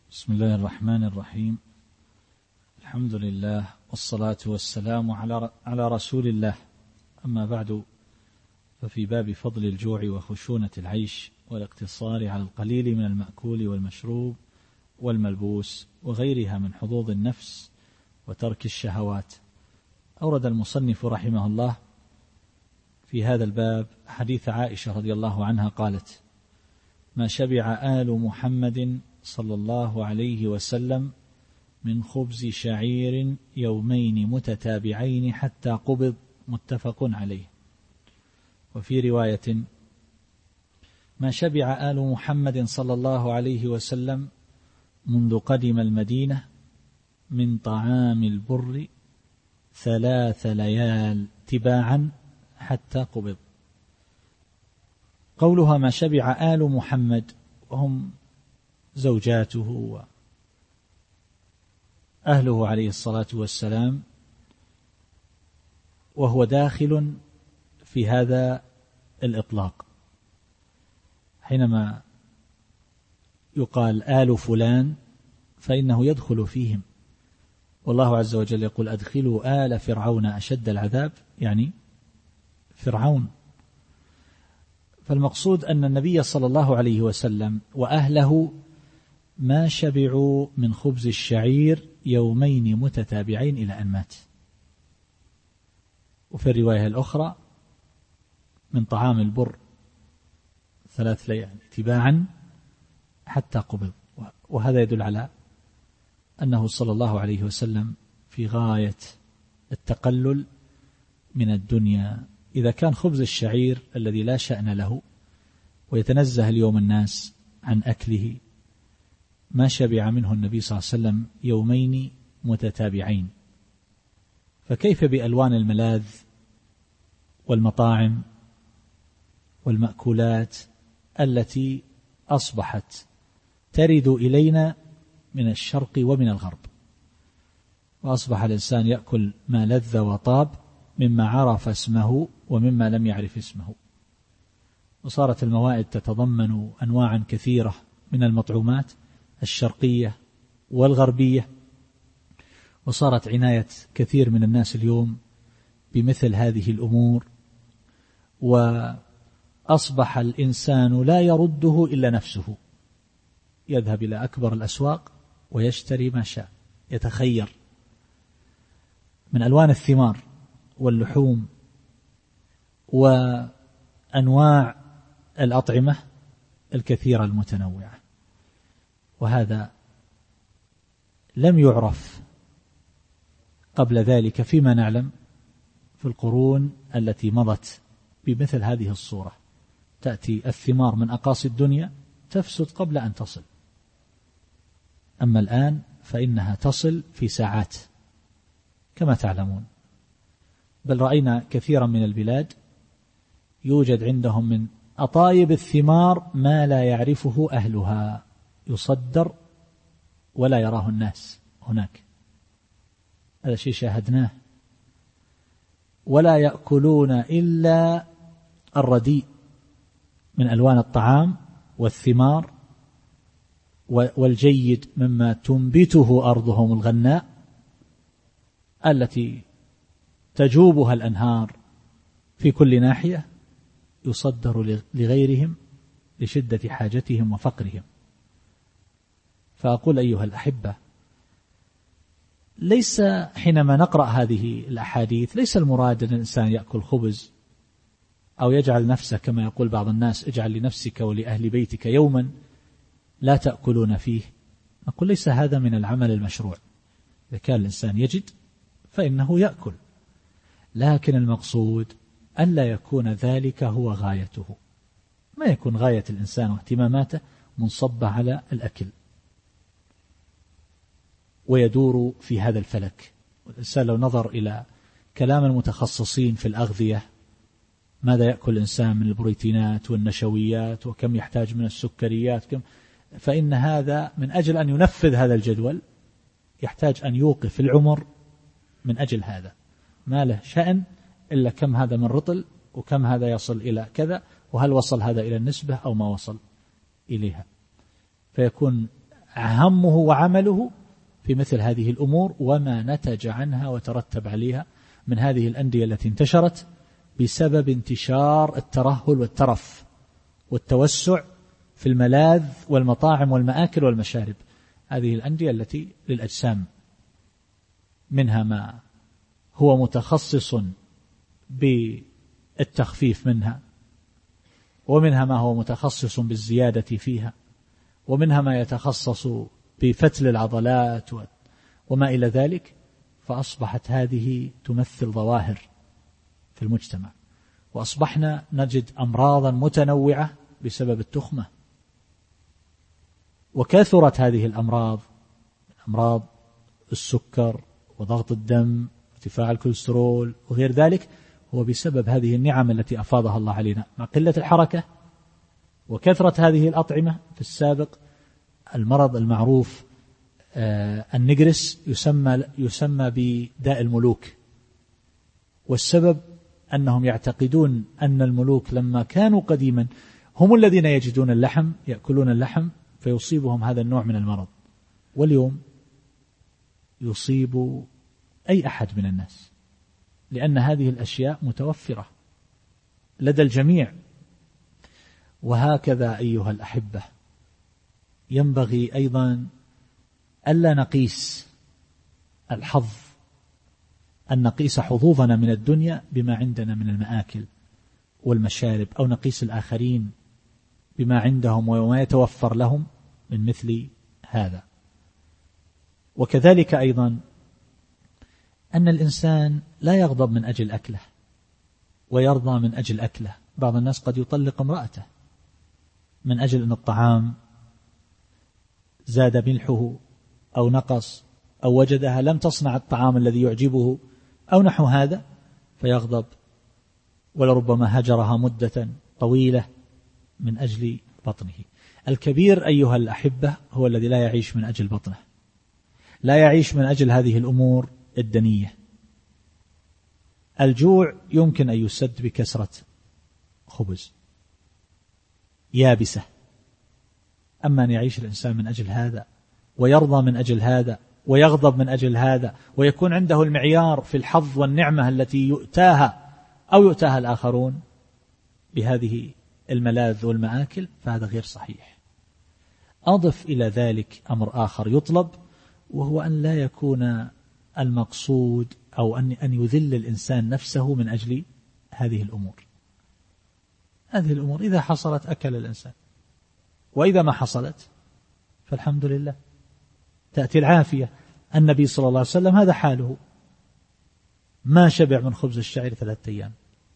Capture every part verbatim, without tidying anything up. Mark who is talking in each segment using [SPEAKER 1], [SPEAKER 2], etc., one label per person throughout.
[SPEAKER 1] بسم الله الرحمن الرحيم. الحمد لله والصلاة والسلام على على رسول الله. أما بعد، ففي باب فضل الجوع وخشونة العيش والاقتصار على القليل من المأكول والمشروب والملبوس وغيرها من حظوظ النفس وترك الشهوات، أورد المصنف رحمه الله في هذا الباب حديث عائشة رضي الله عنها قالت: ما شبع آل محمد صلى الله عليه وسلم من خبز شعير يومين متتابعين حتى قبض، متفق عليه. وفي رواية: ما شبع آل محمد صلى الله عليه وسلم منذ قدم المدينة من طعام البر ثلاث ليال تباعا حتى قبض. قولها ما شبع آل محمد وهم زوجاته وأهله عليه الصلاة والسلام، وهو داخل في هذا الإطلاق. حينما يقال آل فلان فإنه يدخل فيهم، والله عز وجل يقول: أدخلوا آل فرعون أشد العذاب، يعني فرعون. فالمقصود أن النبي صلى الله عليه وسلم وأهله ما شبعوا من خبز الشعير يومين متتابعين إلى أن مات. وفي الرواية الأخرى: من طعام البر ثلاث ليال تباعا حتى قبض. وهذا يدل على أنه صلى الله عليه وسلم في غاية التقلل من الدنيا. إذا كان خبز الشعير الذي لا شأن له ويتنزه اليوم الناس عن أكله ما شبع منه النبي صلى الله عليه وسلم يومين متتابعين، فكيف بألوان الملاذ والمطاعم والمأكولات التي أصبحت ترد إلينا من الشرق ومن الغرب، وأصبح الإنسان يأكل ما لذ وطاب مما عرف اسمه ومما لم يعرف اسمه. وصارت الموائد تتضمن أنواعا كثيرة من المطعومات الشرقية والغربية، وصارت عناية كثير من الناس اليوم بمثل هذه الأمور، وأصبح الإنسان لا يرده إلا نفسه، يذهب إلى أكبر الأسواق ويشتري ما شاء، يتخير من ألوان الثمار واللحوم وأنواع الأطعمة الكثيرة المتنوعة. وهذا لم يعرف قبل ذلك فيما نعلم في القرون التي مضت بمثل هذه الصورة. تأتي الثمار من أقاصي الدنيا تفسد قبل أن تصل، أما الآن فإنها تصل في ساعات كما تعلمون. بل رأينا كثيرا من البلاد يوجد عندهم من أطايب الثمار ما لا يعرفه أهلها، يصدر ولا يراه الناس هناك. هذا شيء شاهدناه. ولا يأكلون إلا الرديء من ألوان الطعام والثمار والجيد مما تنبته أرضهم الغناء التي تجوبها الأنهار في كل ناحية، يصدر لغيرهم لشدة حاجتهم وفقرهم. فأقول أيها الأحبة، ليس حينما نقرأ هذه الأحاديث ليس المراد أن الإنسان يأكل خبز أو يجعل نفسه كما يقول بعض الناس: اجعل لنفسك ولأهل بيتك يوما لا تأكلون فيه. نقول ليس هذا من العمل المشروع. إذا كان الإنسان يجد فإنه يأكل، لكن المقصود ألا يكون ذلك هو غايته، ما يكون غاية الإنسان واهتماماته منصبة على الأكل ويدور في هذا الفلك. والإنسان لو نظر إلى كلام المتخصصين في الأغذية، ماذا يأكل الإنسان من البروتينات والنشويات وكم يحتاج من السكريات كم، فإن هذا من أجل أن ينفذ هذا الجدول يحتاج أن يوقف العمر من أجل هذا، ما له شأن إلا كم هذا من رطل وكم هذا يصل إلى كذا، وهل وصل هذا إلى النسبة أو ما وصل إليها. فيكون همه وعمله في مثل هذه الأمور وما نتج عنها وترتب عليها من هذه الأندية التي انتشرت بسبب انتشار الترهل والترف والتوسع في الملاذ والمطاعم والمآكل والمشارب. هذه الأندية التي للأجسام، منها ما هو متخصص بالتخفيف منها، ومنها ما هو متخصص بالزيادة فيها، ومنها ما يتخصص بفتل العضلات وما إلى ذلك. فأصبحت هذه تمثل ظواهر في المجتمع، وأصبحنا نجد أمراضا متنوعة بسبب التخمة. وكثرت هذه الأمراض، أمراض السكر وضغط الدم ارتفاع الكوليسترول وغير ذلك، هو بسبب هذه النعم التي أفاضها الله علينا مع قلة الحركة وكثرة هذه الأطعمة. في السابق المرض المعروف آه النجرس يسمى, يسمى بداء الملوك، والسبب أنهم يعتقدون أن الملوك لما كانوا قديما هم الذين يجدون اللحم يأكلون اللحم فيصيبهم هذا النوع من المرض، واليوم يصيب أي أحد من الناس، لأن هذه الأشياء متوفرة لدى الجميع. وهكذا أيها الأحبة ينبغي أيضا ألا نقيس الحظ، أن نقيس حظوظنا من الدنيا بما عندنا من المآكل والمشارب، أو نقيس الآخرين بما عندهم وما يتوفر لهم من مثل هذا. وكذلك أيضا أن الإنسان لا يغضب من أجل أكله ويرضى من أجل أكله. بعض الناس قد يطلق امرأته من أجل أن الطعام زاد ملحه أو نقص، أو وجدها لم تصنع الطعام الذي يعجبه أو نحو هذا فيغضب، ولربما هجرها مدة طويلة من أجل بطنه. الكبير أيها الأحبة هو الذي لا يعيش من أجل بطنه، لا يعيش من أجل هذه الأمور الدنية. الجوع يمكن أن يسد بكسرة خبز يابسة، أما أن يعيش الإنسان من أجل هذا ويرضى من أجل هذا ويغضب من أجل هذا، ويكون عنده المعيار في الحظ والنعمة التي يؤتاها أو يؤتاها الآخرون بهذه الملاذ والمآكل، فهذا غير صحيح. أضف إلى ذلك أمر آخر يطلب، وهو أن لا يكون المقصود أو أن أن يذل الإنسان نفسه من أجل هذه الأمور. هذه الأمور إذا حصلت أكل الإنسان، وإذا ما حصلت فالحمد لله تأتي العافية. النبي صلى الله عليه وسلم هذا حاله، ما شبع من خبز الشعير ثلاثة أيام.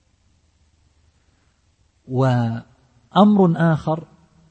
[SPEAKER 1] وأمر آخر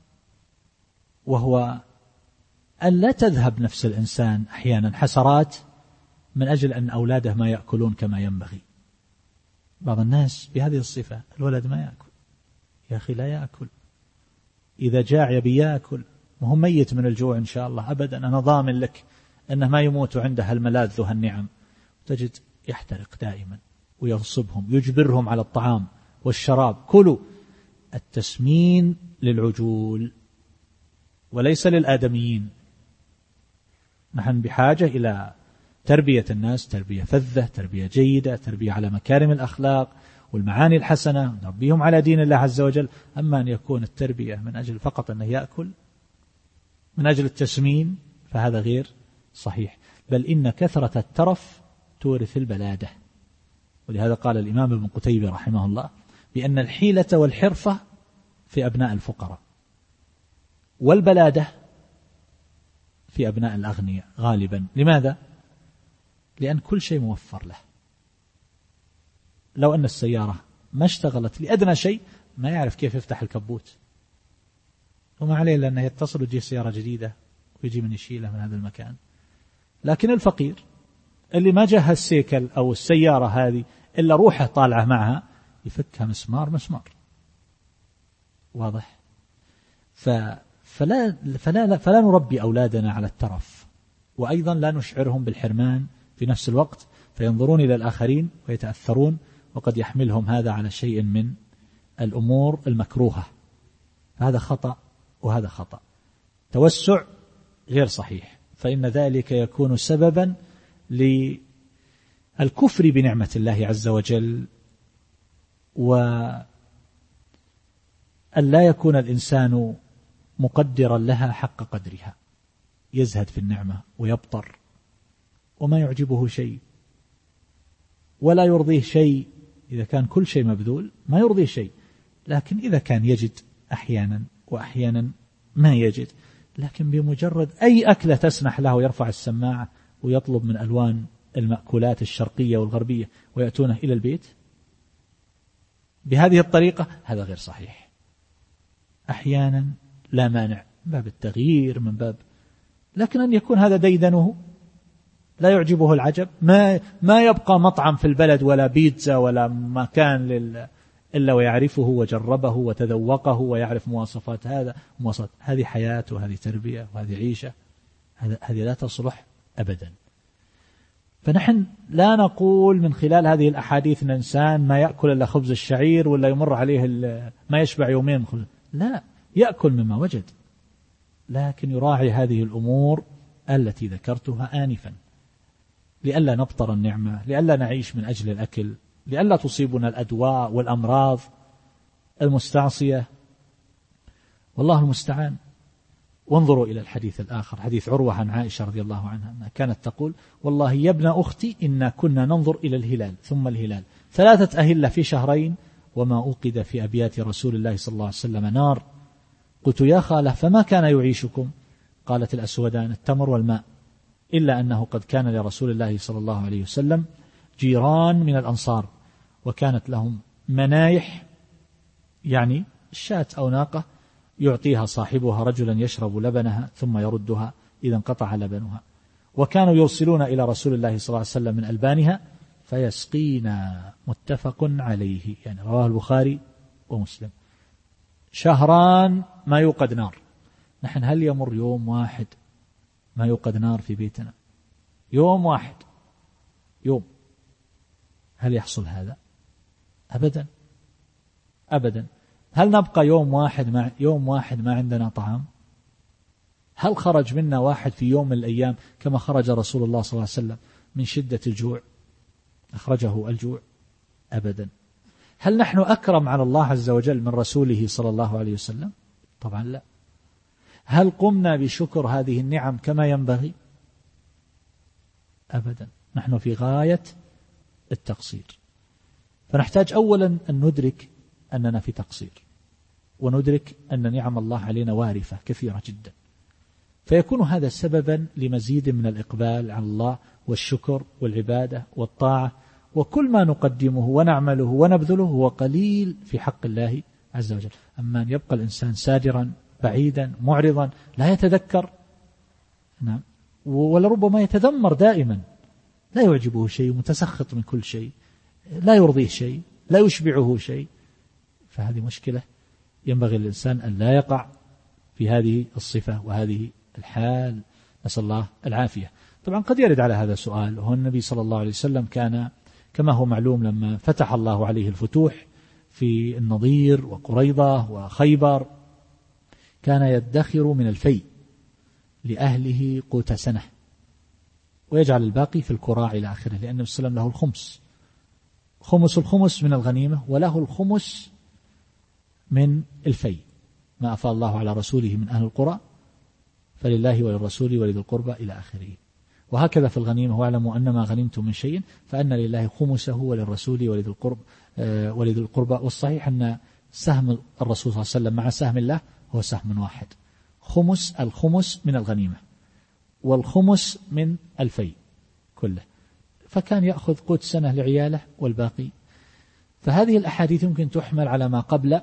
[SPEAKER 1] وهو أن لا تذهب نفس الإنسان أحيانا حسرات من أجل أن أولاده ما يأكلون كما ينبغي. بعض الناس بهذه الصفة، الولد ما يأكل، يا أخي لا يأكل، إذا جاع يبي يأكل، وهو ميت من الجوع إن شاء الله أبدا، أنا ضامن لك أنه ما يموت عنده هالملاذ وهالنعم. تجد يحترق دائما ويغصبهم، يجبرهم على الطعام والشراب. كلوا. التسمين للعجول وليس للآدميين. نحن بحاجة إلى تربية الناس تربية فذة، تربية جيدة، تربية على مكارم الأخلاق والمعاني الحسنة، نربيهم على دين الله عز وجل. أما أن يكون التربية من أجل فقط أنه يأكل من أجل التسمين فهذا غير صحيح، بل إن كثرة الترف تورث البلادة. ولهذا قال الإمام ابن قتيبة رحمه الله بأن الحيلة والحرفة في أبناء الفقراء، والبلادة في أبناء الأغنياء غالبا. لماذا؟ لأن كل شيء موفر له. لو أن السيارة ما اشتغلت لأدنى شيء ما يعرف كيف يفتح الكبوت، وما عليه لأنه يتصل ويجي سيارة جديدة ويجي من يشيله من هذا المكان. لكن الفقير اللي ما جهز السيكل أو السيارة هذه إلا روحه طالعة معها يفكها مسمار مسمار. واضح؟ فلا, فلا, فلا, فلا نربي أولادنا على الترف، وأيضا لا نشعرهم بالحرمان في نفس الوقت، فينظرون إلى الآخرين ويتأثرون، وقد يحملهم هذا على شيء من الأمور المكروهة. هذا خطأ وهذا خطأ. توسع غير صحيح، فإن ذلك يكون سببا للكفر بنعمة الله عز وجل، وأن لا يكون الإنسان مقدرا لها حق قدرها، يزهد في النعمة ويبطر وما يعجبه شيء ولا يرضيه شيء. إذا كان كل شيء مبذول ما يرضيه شيء، لكن إذا كان يجد أحيانا وأحيانا ما يجد، لكن بمجرد أي أكلة تسنح له يرفع السماعة ويطلب من ألوان المأكولات الشرقية والغربية ويأتونه إلى البيت بهذه الطريقة، هذا غير صحيح. أحيانا لا مانع من باب التغيير، من باب، لكن أن يكون هذا ديدنه لا يعجبه العجب، ما ما يبقى مطعم في البلد ولا بيتزا ولا مكان لل إلا ويعرفه وجربه وتذوقه ويعرف مواصفات هذا مواصفات هذه حياة وهذه تربية وهذه عيشة، هذه لا تصلح أبدا. فنحن لا نقول من خلال هذه الأحاديث أن الإنسان ما يأكل إلا خبز الشعير ولا يمر عليه ما يشبع يومين، لا، يأكل مما وجد، لكن يراعي هذه الأمور التي ذكرتها آنفا، لئلا نبطر النعمة، لئلا نعيش من أجل الأكل، لئلا تصيبنا الأدواء والأمراض المستعصية، والله المستعان. وانظروا إلى الحديث الآخر، حديث عروة عن عائشة رضي الله عنها أنها كانت تقول: والله يا ابن أختي إنا كنا ننظر إلى الهلال ثم الهلال ثلاثة أهلة في شهرين وما أوقد في أبيات رسول الله صلى الله عليه وسلم نار. قلت: يا خالة فما كان يعيشكم؟ قالت: الأسودان التمر والماء، إلا أنه قد كان لرسول الله صلى الله عليه وسلم جيران من الأنصار، وكانت لهم منايح، يعني شاة أو ناقة يعطيها صاحبها رجلا يشرب لبنها ثم يردها إذا انقطع لبنها، وكانوا يرسلون إلى رسول الله صلى الله عليه وسلم من ألبانها فيسقينا. متفق عليه، يعني رواه البخاري ومسلم. شهران ما يوقد نار. نحن هل يمر يوم واحد ما يوقد نار في بيتنا؟ يوم واحد، يوم، هل يحصل هذا؟ أبدا أبدا. هل نبقى يوم واحد ما يوم واحد ما عندنا طعام؟ هل خرج منا واحد في يوم من الأيام كما خرج رسول الله صلى الله عليه وسلم من شدة الجوع أخرجه الجوع؟ أبدا. هل نحن أكرم على الله عز وجل من رسوله صلى الله عليه وسلم؟ طبعا لا. هل قمنا بشكر هذه النعم كما ينبغي؟ أبدا. نحن في غاية التقصير. فنحتاج أولا أن ندرك أننا في تقصير، وندرك أن نعم الله علينا وارفة كثيرة جدا، فيكون هذا سببا لمزيد من الإقبال على الله والشكر والعبادة والطاعة، وكل ما نقدمه ونعمله ونبذله هو قليل في حق الله عز وجل. أما أن يبقى الإنسان سادرا بعيدا معرضا لا يتذكر، نعم، ولربما يتذمر دائما، لا يعجبه شيء، متسخط من كل شيء، لا يرضيه شيء، لا يشبعه شيء، فهذه مشكلة ينبغي للإنسان أن لا يقع في هذه الصفة وهذه الحال، نسأل الله العافية. طبعا قد يرد على هذا سؤال، وهو النبي صلى الله عليه وسلم كان كما هو معلوم لما فتح الله عليه الفتوح في النضير وقريضة وخيبر كان يدخر من الفيء لأهله قوت سنة ويجعل الباقي في الكراع إلى آخره، لأن النبي صلى الله عليه وسلم له الخمس، خمس الخمس من الغنيمة، وله الخمس من الفيء، ما أفاء الله على رسوله من أهل القرى فلله وللرسول ولذي القربى إلى آخره. وهكذا في الغنيمة: واعلموا أن ما غنمتم من شيء فأن لله خمسه وللرسول ولذي القربى ولذي القربى. والصحيح أن سهم الرسول صلى الله عليه وسلم مع سهم الله هو سهم واحد، خمس الخمس من الغنيمة والخمس من الفيء كله، فكان يأخذ قوت سنة لعياله والباقي. فهذه الأحاديث يمكن تحمل على ما قبل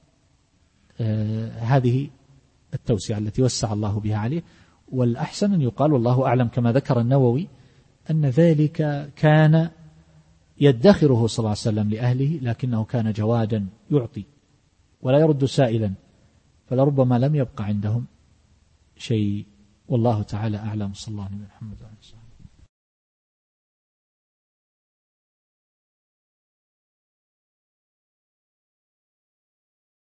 [SPEAKER 1] آه هذه التوسعة التي وسع الله بها عليه، والأحسن أن يقال والله أعلم كما ذكر النووي أن ذلك كان يدخره صلى الله عليه وسلم لأهله، لكنه كان جوادا يعطي ولا يرد سائلا، فلربما لم يبقى عندهم شيء، والله تعالى أعلم. صلى الله عليه وسلم.